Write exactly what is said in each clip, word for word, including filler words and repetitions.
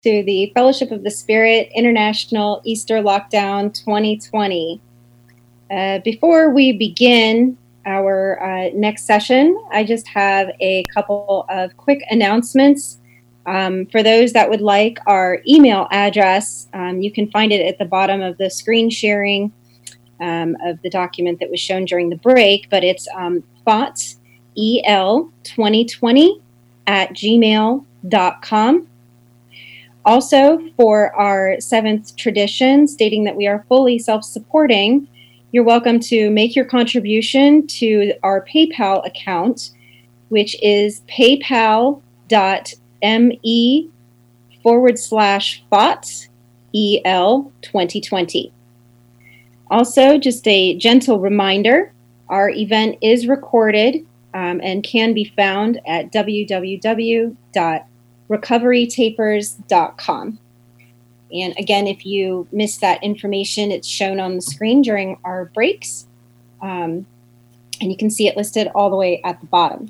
to the Fellowship of the Spirit International Easter Lockdown twenty twenty. Uh, before we begin our uh, next session, I just have a couple of quick announcements. Um, for those that would like our email address, um, you can find it at the bottom of the screen sharing um, of the document that was shown during the break, but it's um, F O T E L twenty twenty at gmail dot com. Also, for our seventh tradition, stating that we are fully self-supporting, you're welcome to make your contribution to our PayPal account, which is paypal.me forward slash FOTEL twenty twenty. Also, just a gentle reminder, our event is recorded um, and can be found at w w w dot recovery tapers dot com. And again, if you missed that information, it's shown on the screen during our breaks. Um, and you can see it listed all the way at the bottom.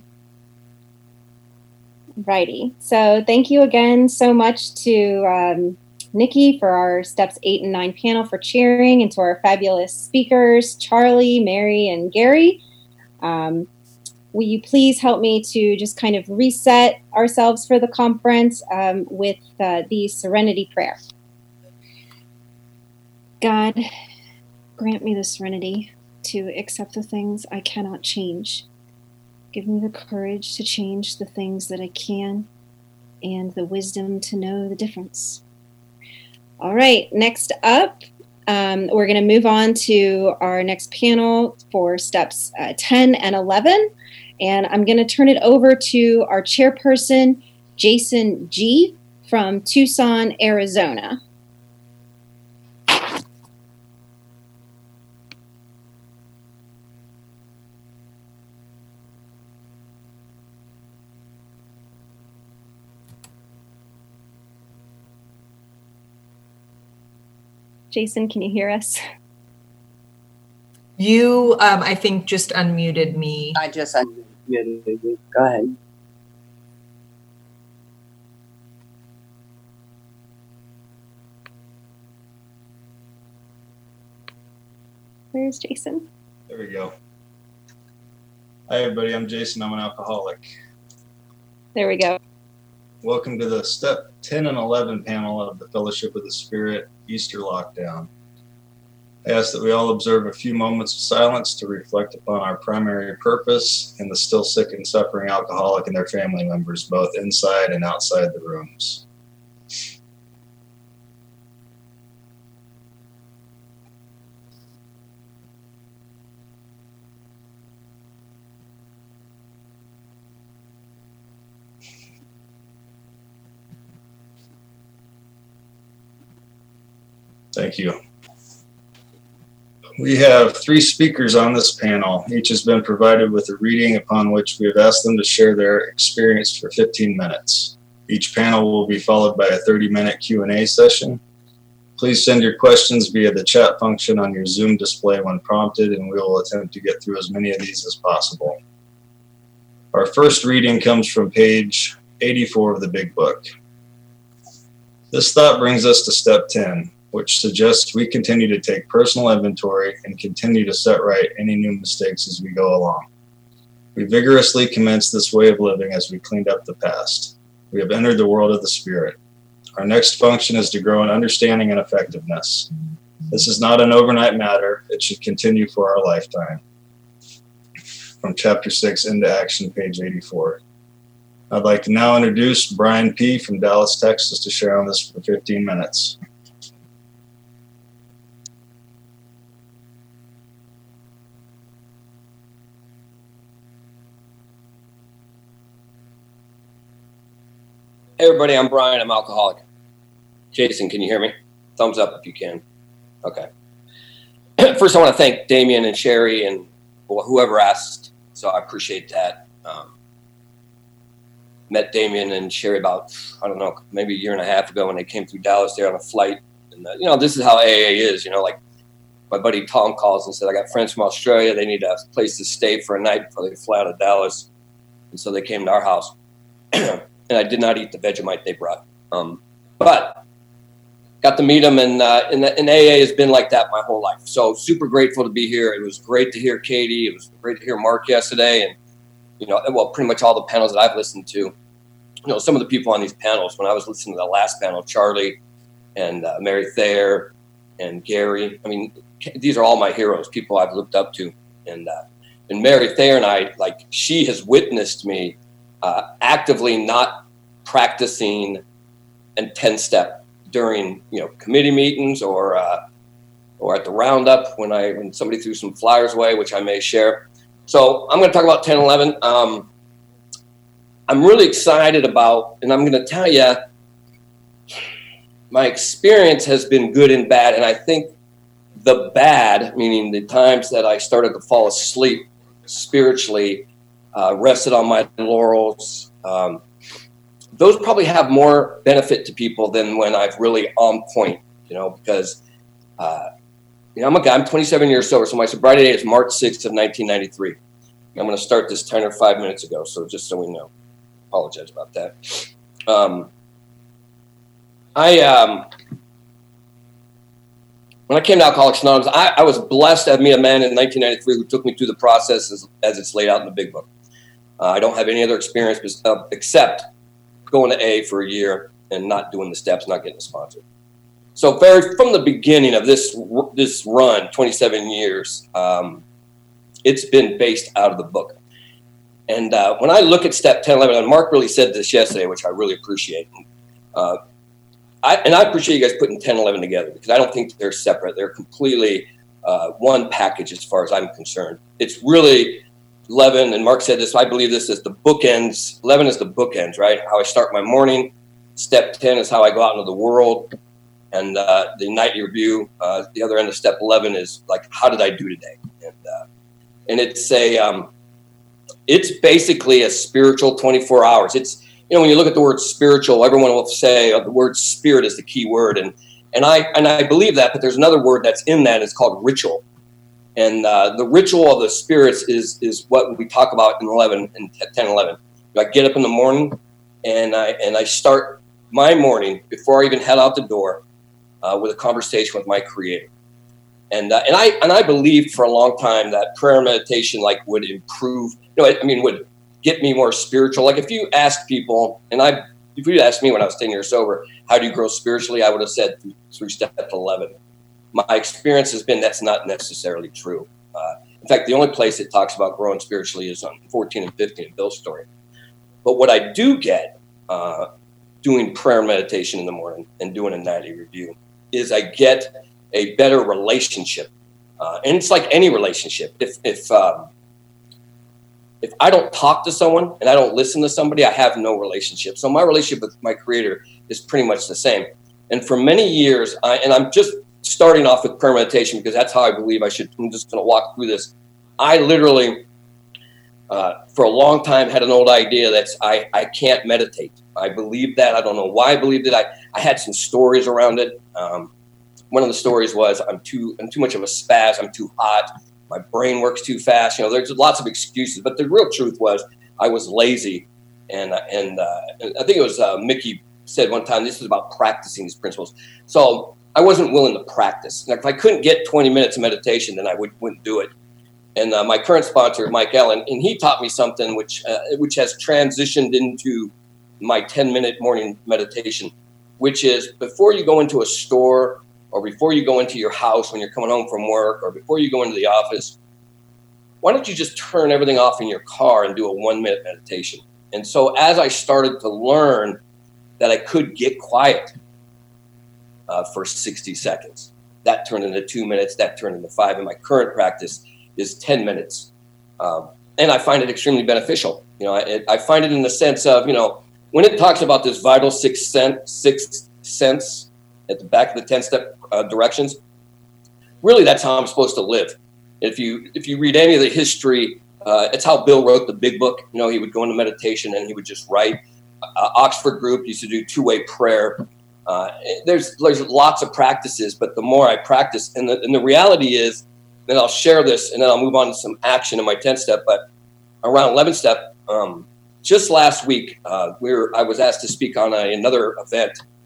Righty. So thank you again so much to um, Nikki for our steps eight and nine panel for cheering, and to our fabulous speakers, Charlie, Mary, and Gary. Um, will you please help me to just kind of reset ourselves for the conference um, with uh, the serenity prayer. God, grant me the serenity to accept the things I cannot change. Give me the courage to change the things that I can, and the wisdom to know the difference. All right, next up, um, we're going to move on to our next panel for steps uh, ten and eleven. And I'm going to turn it over to our chairperson, Jason G. from Tucson, Arizona. Jason, can you hear us? You, um, I think, just unmuted me. I just unmuted you. Go ahead. Where's Jason? There we go. Hi, everybody. I'm Jason. I'm an alcoholic. There we go. Welcome to the Step ten and eleven panel of the Fellowship of the Spirit Easter Lockdown. I ask that we all observe a few moments of silence to reflect upon our primary purpose and the still sick and suffering alcoholic and their family members, both inside and outside the rooms. Thank you. We have three speakers on this panel. Each has been provided with a reading upon which we have asked them to share their experience for fifteen minutes. Each panel will be followed by a thirty minute Q and A session. Please send your questions via the chat function on your Zoom display when prompted, and we will attempt to get through as many of these as possible. Our first reading comes from page eighty-four of the Big Book. This thought brings us to step ten, which suggests we continue to take personal inventory and continue to set right any new mistakes as we go along. We vigorously commence this way of living as we cleaned up the past. We have entered the world of the Spirit. Our next function is to grow in understanding and effectiveness. This is not an overnight matter. It should continue for our lifetime. From chapter six, Into Action, page eighty-four. I'd like to now introduce Brian P. from Dallas, Texas, to share on this for fifteen minutes. Hey everybody, I'm Brian, I'm alcoholic. Jason, can you hear me? Thumbs up if you can. Okay. First, I want to thank Damien and Sherry and whoever asked, so I appreciate that. Um, met Damien and Sherry about, I don't know, maybe a year and a half ago when they came through Dallas there on a flight. And, uh, you know, this is how A A is, you know, like my buddy Tom calls and said, I got friends from Australia. They need a place to stay for a night before they fly out of Dallas. And so they came to our house. And I did not eat the Vegemite they brought. Um, but got to meet him, and, uh, and, and A A has been like that my whole life. So super grateful to be here. It was great to hear Katie. It was great to hear Mark yesterday, and, you know, well, pretty much all the panels that I've listened to. You know, some of the people on these panels, when I was listening to the last panel, Charlie and uh, Mary Thayer and Gary, I mean, these are all my heroes, people I've looked up to. And uh, and Mary Thayer and I, like, she has witnessed me uh, actively not practicing and ten-step during, you know, committee meetings or uh, or at the roundup when I when somebody threw some flyers away, which I may share. So I'm going to talk about ten eleven. Um, I'm really excited about, and I'm going to tell you, my experience has been good and bad, and I think the bad, meaning the times that I started to fall asleep spiritually, uh, rested on my laurels, um, those probably have more benefit to people than when I've really on point, you know, because, uh, you know, I'm a guy, I'm twenty-seven years sober, so my sobriety date is March sixth of nineteen ninety-three. I'm going to start this ten or five minutes ago, so just so we know. Apologize about that. Um, I, um, when I came to Alcoholics Anonymous, I, I was blessed to meet a man in nineteen ninety-three who took me through the process as, as it's laid out in the big book. Uh, I don't have any other experience uh, except going to A for a year and not doing the steps, not getting a sponsor. So very, from the beginning of this this run, twenty-seven years, um, it's been based out of the book. And uh, when I look at step ten eleven, and Mark really said this yesterday, which I really appreciate. Uh, I, and I appreciate you guys putting ten eleven together, because I don't think they're separate. They're completely uh, one package as far as I'm concerned. It's really eleven, and Mark said this, I believe this is the bookends. eleven is the bookends, right? How I start my morning. Step ten is how I go out into the world. And uh, the nightly review, uh, the other end of step eleven is like, how did I do today? And uh, and it's a, um, it's basically a spiritual twenty-four hours. It's, you know, when you look at the word spiritual, everyone will say oh, the word spirit is the key word. And and I and I believe that, but there's another word that's in that. It's called ritual. And uh, the ritual of the spirits is is what we talk about in eleven and ten eleven. I get up in the morning and I and I start my morning before I even head out the door uh, with a conversation with my Creator. And uh, and I and I believed for a long time that prayer and meditation like would improve. You know, I mean, would get me more spiritual. Like if you ask people, and I, if you asked me when I was ten years sober, how do you grow spiritually? I would have said through, through step eleven. My experience has been that's not necessarily true. Uh, in fact, the only place it talks about growing spiritually is on fourteen and fifteen in Bill's story. But what I do get uh, doing prayer and meditation in the morning and doing a nightly review is I get a better relationship. Uh, and it's like any relationship. If, if, um, If I don't talk to someone and I don't listen to somebody, I have no relationship. So my relationship with my Creator is pretty much the same. And for many years, I, and I'm just starting off with prayer meditation because that's how I believe I should. I'm just going to walk through this. I literally, uh, for a long time, had an old idea that I, I can't meditate. I believed that. I don't know why I believed it. I, I had some stories around it. Um, one of the stories was I'm too I'm too much of a spaz. I'm too hot. My brain works too fast. You know, there's lots of excuses, but the real truth was I was lazy. And and, uh, and I think it was uh, Mickey said one time, this is about practicing these principles. So I wasn't willing to practice. Like if I couldn't get twenty minutes of meditation, then I would, wouldn't do it. And uh, my current sponsor, Mike Allen, and he taught me something which uh, which has transitioned into my ten minute morning meditation, which is before you go into a store or before you go into your house when you're coming home from work, or before you go into the office, why don't you just turn everything off in your car and do a one-minute meditation? And so as I started to learn that I could get quiet uh, for sixty seconds, that turned into two minutes, that turned into five, and my current practice is ten minutes. Um, and I find it extremely beneficial. You know, I, I find it in the sense of, you know, when it talks about this vital sixth sense, sixth sense at the back of the ten-step uh, directions, really that's how I'm supposed to live. If you if you read any of the history, uh, it's how Bill wrote the big book. You know, he would go into meditation and he would just write. Uh, Oxford Group used to do two-way prayer. Uh, there's there's lots of practices, but the more I practice, and the, and the reality is, then I'll share this, and then I'll move on to some action in my ten-step. But around eleven-step, um, just last week, uh, we were I was asked to speak on a, another event.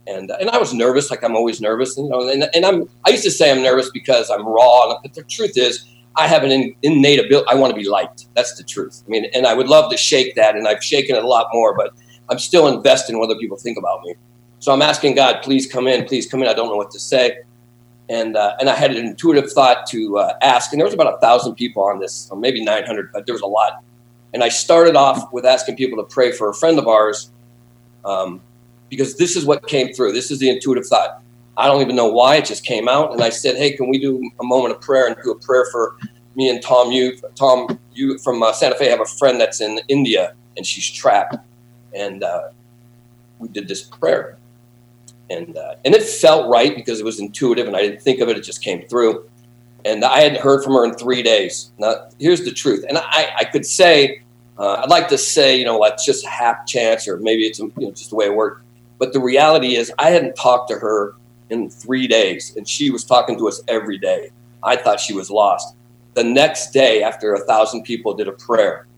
And and I was nervous, like I'm always nervous. You know, and, and I'm I used to say I'm nervous because I'm raw. But the truth is, I have an in, innate ability. I want to be liked. That's the truth. I mean, and I would love to shake that, and I've shaken it a lot more. But I'm still invested in what other people think about me. So I'm asking God, please come in, please come in. I don't know what to say. And uh, and I had an intuitive thought to uh, ask. And there was about a thousand people on this, or maybe nine hundred, but there was a lot. And I started off with asking people to pray for a friend of ours. Um, because this is what came through. This is the intuitive thought. I don't even know why, it just came out. And I said, hey, can we do a moment of prayer and do a prayer for me and Tom? You, Tom, you from uh, Santa Fe have a friend that's in India and she's trapped. And uh, we did this prayer. And uh, and it felt right because it was intuitive and I didn't think of it. It just came through. And I hadn't heard from her in three days. Now, here's the truth. And I, I could say, uh, I'd like to say, you know, that's just a half chance or maybe it's you know, just the way it worked. But the reality is I hadn't talked to her in three days and she was talking to us every day. I thought she was lost. The next day, after a thousand people did a prayer,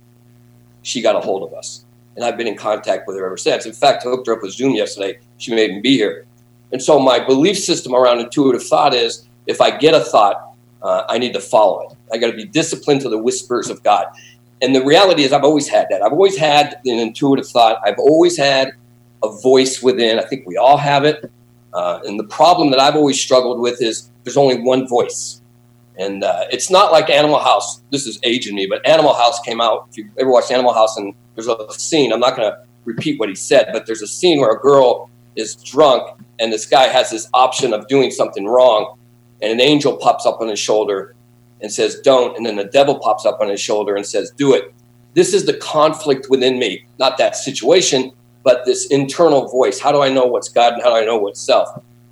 she got a hold of us. And I've been in contact with her ever since. In fact, I hooked her up with Zoom yesterday. She made me be here. And so my belief system around intuitive thought is if I get a thought, uh, I need to follow it. I got to be disciplined to the whispers of God. And the reality is I've always had that. I've always had an intuitive thought. I've always had a voice within. I think we all have it. Uh, and the problem that I've always struggled with is there's only one voice. And uh, it's not like Animal House. This is aging me, but Animal House came out. If you ever watched Animal House, and there's a scene, I'm not going to repeat what he said, but there's a scene where a girl is drunk and this guy has this option of doing something wrong. And an angel pops up on his shoulder and says, don't. And then the devil pops up on his shoulder and says, do it. This is the conflict within me, not that situation, but this internal voice. How do I know what's God and how do I know what's self?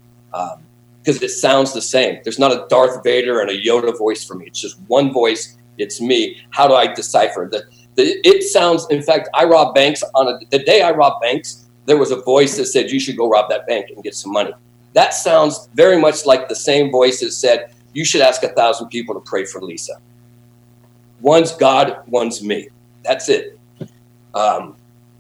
Um, because it sounds the same. There's not a Darth Vader and a Yoda voice for me. It's just one voice. It's me. How do I decipher? The, the, it sounds, in fact, I robbed banks. On a, the day I robbed banks, there was a voice that said, you should go rob that bank and get some money. That sounds very much like the same voice that said, you should ask a thousand people to pray for Lisa. One's God, one's me. That's it. Um,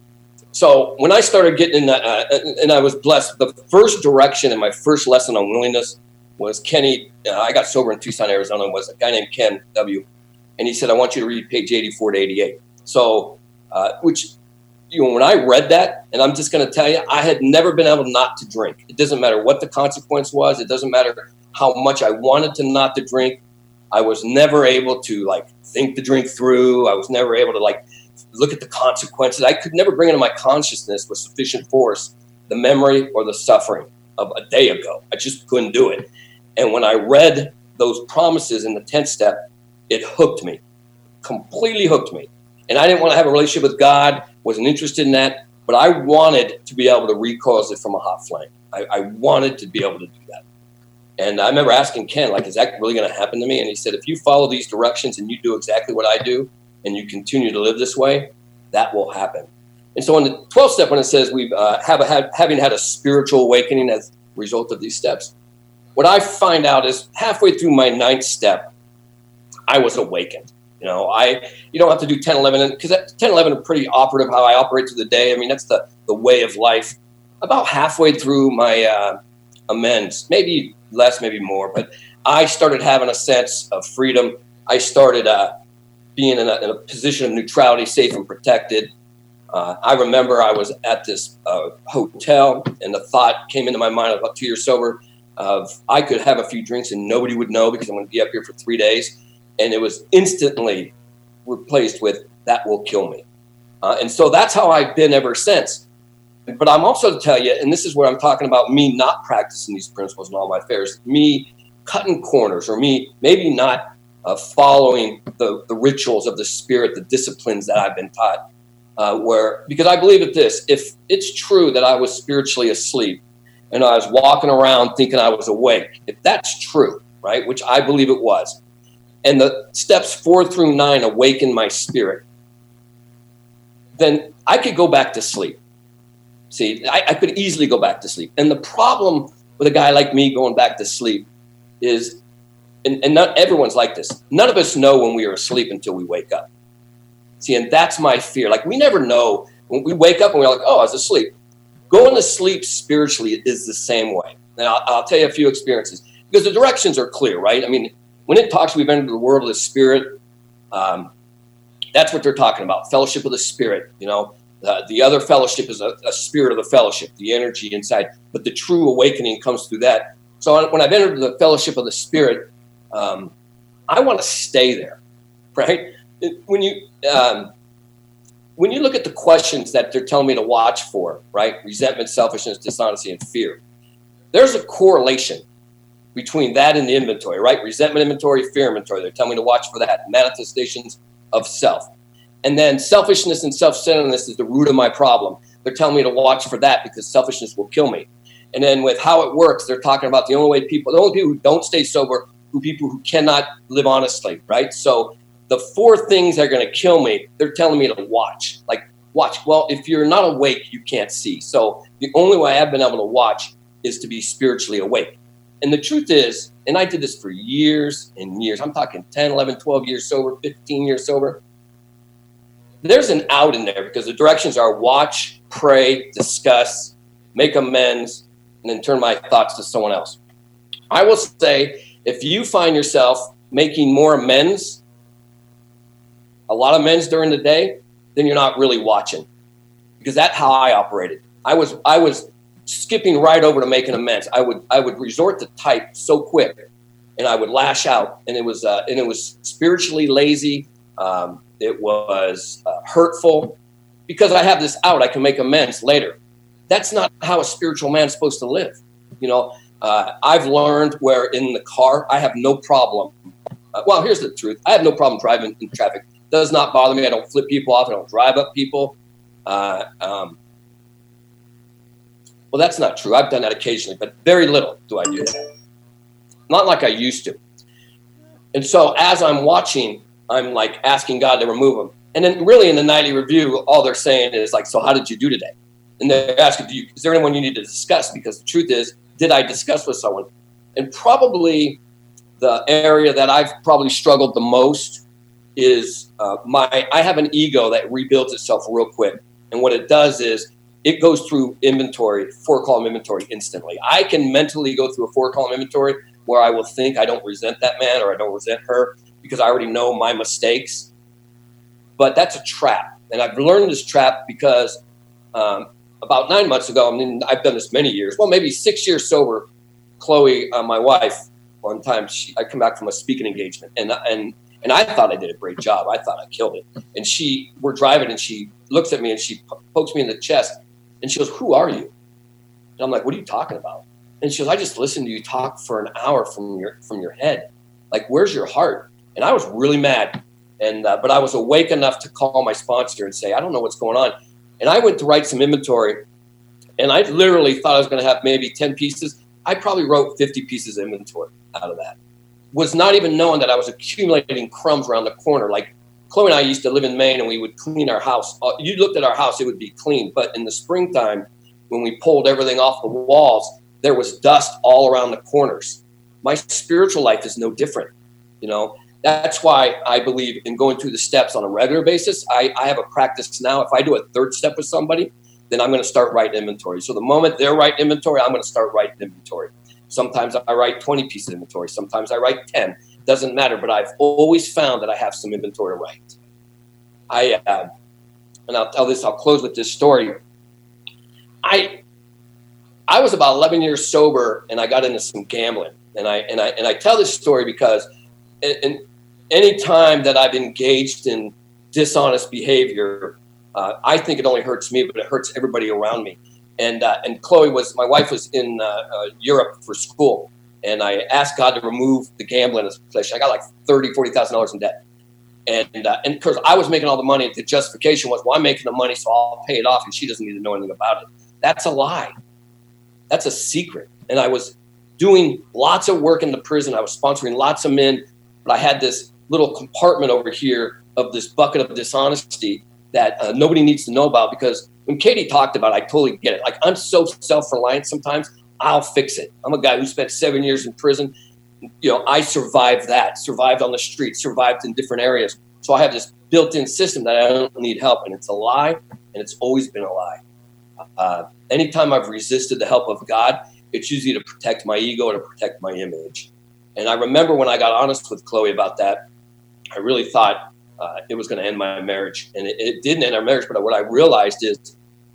So when I started getting in that, uh, and I was blessed, the first direction in my first lesson on willingness was Kenny. Uh, I got sober in Tucson, Arizona, was a guy named Ken W. And he said, I want you to read page eighty-four to eighty-eight. So, uh, which, you know, when I read that, and I'm just going to tell you, I had never been able not to drink. It doesn't matter what the consequence was. It doesn't matter how much I wanted to not to drink. I was never able to, like, think the drink through. I was never able to, like, look at the consequences. I could never bring into my consciousness with sufficient force the memory or the suffering of a day ago. I just couldn't do it. And when I read those promises in the tenth step, it hooked me, completely hooked me. And I didn't want to have a relationship with God, wasn't interested in that, but I wanted to be able to recause it from a hot flame. I, I wanted to be able to do that. And I remember asking Ken, like, is that really going to happen to me? And he said, if you follow these directions and you do exactly what I do, and you continue to live this way, that will happen. And so in the twelfth step, when it says we uh, have, a, have having had a spiritual awakening as a result of these steps, what I find out is halfway through my ninth step, I was awakened. You know, I you don't have to do ten, eleven, because ten, eleven are pretty operative how I operate through the day. I mean, that's the, the way of life. About halfway through my uh, amends, maybe less, maybe more, but I started having a sense of freedom. I started uh, being in a, in a position of neutrality, safe and protected. Uh, I remember I was at this uh, hotel, and the thought came into my mind about two years sober of I could have a few drinks and nobody would know because I'm going to be up here for three days. And it was instantly replaced with, that will kill me. Uh, and so that's how I've been ever since. But I'm also to tell you, and this is where I'm talking about me not practicing these principles in all my affairs, me cutting corners, or me maybe not uh, following the, the rituals of the spirit, the disciplines that I've been taught. Uh, where, because I believe at this, if it's true that I was spiritually asleep and I was walking around thinking I was awake, if that's true, right, which I believe it was, and the steps four through nine awaken my spirit, then I could go back to sleep. See, I, I could easily go back to sleep. And the problem with a guy like me going back to sleep is, and, and not everyone's like this, none of us know when we are asleep until we wake up. See, and that's my fear. Like, we never know when we wake up and we're like, oh, I was asleep. Going to sleep spiritually is the same way. And I'll, I'll tell you a few experiences because the directions are clear, right? I mean, when it talks, we've entered the world of the spirit. Um, that's what they're talking about. Fellowship of the spirit, you know. Uh, the other fellowship is a, a spirit of the fellowship, the energy inside. But the true awakening comes through that. So when I've entered the fellowship of the spirit, um, I want to stay there, right? When you um, when you look at the questions that they're telling me to watch for, right? Resentment, selfishness, dishonesty, and fear. There's a correlation between that and the inventory, right? Resentment inventory, fear inventory. They're telling me to watch for that. Manifestations of self. And then selfishness and self-centeredness is the root of my problem. They're telling me to watch for that because selfishness will kill me. And then with how it works, they're talking about the only way people, the only people who don't stay sober, who people who cannot live honestly, right? So the four things that are going to kill me, they're telling me to watch. Like, watch. Well, if you're not awake, you can't see. So the only way I've been able to watch is to be spiritually awake. And the truth is, and I did this for years and years, I'm talking ten, eleven, twelve years sober, fifteen years sober. There's an out in there because the directions are watch, pray, discuss, make amends, and then turn my thoughts to someone else. I will say, if you find yourself making more amends, a lot of amends during the day, then you're not really watching. Because that's how I operated. I was I was skipping right over to making amends. I would I would resort to type so quick, and I would lash out, and it was uh, and it was spiritually lazy. Um, it was uh, hurtful because I have this out. I can make amends later. That's not how a spiritual man's supposed to live. You know, uh, I've learned where in the car I have no problem. Uh, well, here's the truth: I have no problem driving in traffic. It does not bother me. I don't flip people off. I don't drive up people. Uh, um, well, that's not true. I've done that occasionally, but very little do I do that. Not like I used to. And so as I'm watching, I'm like asking God to remove them. And then really in the nightly review, all they're saying is like, so how did you do today? And they're asking, do you, is there anyone you need to discuss? Because the truth is, did I discuss with someone? And probably the area that I've probably struggled the most is uh, my, I have an ego that rebuilds itself real quick. And what it does is it goes through inventory, four column inventory instantly. I can mentally go through a four column inventory where I will think I don't resent that man or I don't resent her, because I already know my mistakes. But that's a trap. And I've learned this trap because um, about nine months ago, I mean, I've done this many years, well, maybe six years sober, Chloe, uh, my wife, one time, she, I come back from a speaking engagement, and and and I thought I did a great job. I thought I killed it. And she, we're driving, and she looks at me, and she pokes me in the chest, and she goes, who are you? And I'm like, what are you talking about? And she goes, I just listened to you talk for an hour from your from your head. Like, where's your heart? And I was really mad, and uh, but I was awake enough to call my sponsor and say, I don't know what's going on. And I went to write some inventory, and I literally thought I was going to have maybe ten pieces. I probably wrote fifty pieces of inventory out of that. Was not even knowing that I was accumulating crumbs around the corner. Like Chloe and I used to live in Maine, and we would clean our house. Uh, you looked at our house, it would be clean. But in the springtime, when we pulled everything off the walls, there was dust all around the corners. My spiritual life is no different, you know. That's why I believe in going through the steps on a regular basis. I, I have a practice now. If I do a third step with somebody, then I'm going to start writing inventory. So the moment they're writing inventory, I'm going to start writing inventory. Sometimes I write twenty pieces of inventory. Sometimes I write ten. Doesn't matter. But I've always found that I have some inventory to write. I uh, and I'll tell this. I'll close with this story. I I was about eleven years sober, and I got into some gambling. And I and I and I tell this story because. And any time that I've engaged in dishonest behavior, uh, I think it only hurts me, but it hurts everybody around me. And uh, and Chloe was, my wife was in uh, uh, Europe for school, and I asked God to remove the gambling place. I got like thirty thousand dollars, forty thousand dollars in debt. And uh, and of course, I was making all the money. The justification was, well, I'm making the money, so I'll pay it off, and she doesn't need to know anything about it. That's a lie. That's a secret. And I was doing lots of work in the prison. I was sponsoring lots of men. But I had this little compartment over here of this bucket of dishonesty that uh, nobody needs to know about, because when Katie talked about it, I totally get it. Like, I'm so self-reliant sometimes, I'll fix it. I'm a guy who spent seven years in prison. You know, I survived that, survived on the street, survived in different areas. So I have this built-in system that I don't need help, and it's a lie, and it's always been a lie. Uh, anytime I've resisted the help of God, it's usually to protect my ego or to protect my image. And I remember when I got honest with Chloe about that, I really thought uh, it was going to end my marriage. And it, it didn't end our marriage, but what I realized is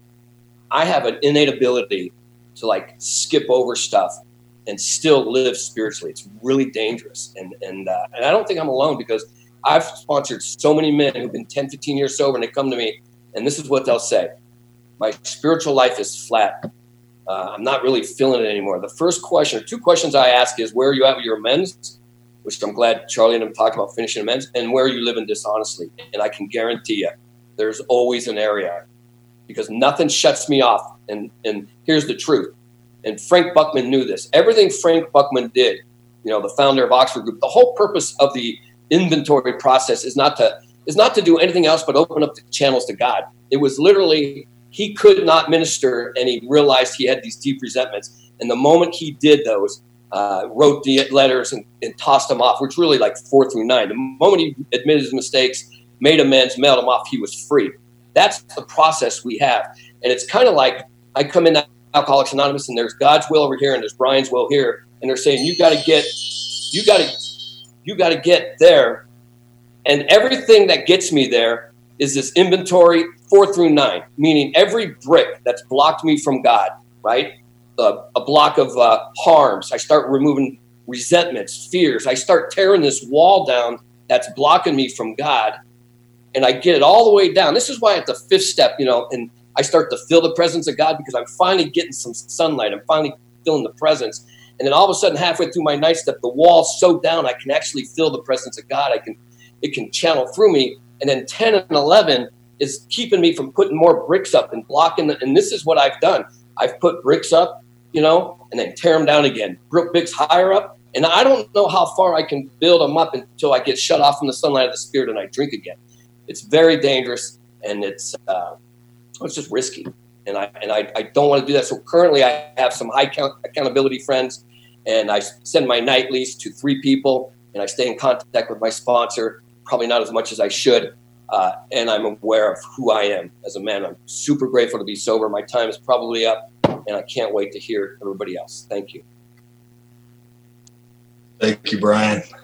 I have an innate ability to like skip over stuff and still live spiritually. It's really dangerous. And and uh, and I don't think I'm alone, because I've sponsored so many men who've been ten, fifteen years sober, and they come to me, and this is what they'll say. My spiritual life is flat. Uh, I'm not really feeling it anymore. The first question, or two questions I ask is, where are you at with your amends? Which I'm glad Charlie and I talked about finishing amends, and where are you living dishonestly? And I can guarantee you, there's always an area, because nothing shuts me off. And, and here's the truth. And Frank Buckman knew this. Everything Frank Buckman did, you know, the founder of Oxford Group, the whole purpose of the inventory process is not to is not to do anything else but open up the channels to God. It was literally, he could not minister, and he realized he had these deep resentments. And the moment he did those, uh, wrote the letters and, and tossed them off, which really like four through nine. The moment he admitted his mistakes, made amends, mailed them off, he was free. That's the process we have. And it's kind of like I come in Alcoholics Anonymous, and there's God's will over here and there's Brian's will here. And they're saying, you got to get, you got to, you got to get there. And everything that gets me there is this inventory four through nine, meaning every brick that's blocked me from God, right? Uh, a block of uh, harms. I start removing resentments, fears. I start tearing this wall down that's blocking me from God. And I get it all the way down. This is why at the fifth step, you know, and I start to feel the presence of God, because I'm finally getting some sunlight. I'm finally feeling the presence. And then all of a sudden, halfway through my ninth step, the wall's so down, I can actually feel the presence of God. I can, it can channel through me. And then ten and eleven is keeping me from putting more bricks up and blocking. The, and this is what I've done. I've put bricks up, you know, and then tear them down again. Bricks higher up. And I don't know how far I can build them up until I get shut off from the sunlight of the Spirit and I drink again. It's very dangerous, and it's uh, it's just risky. And I and I, I don't want to do that. So currently I have some high count, accountability friends, and I send my nightlies to three people, and I stay in contact with my sponsor, probably not as much as I should. Uh, and I'm aware of who I am as a man. I'm super grateful to be sober. My time is probably up, and I can't wait to hear everybody else. Thank you. Thank you, Brian.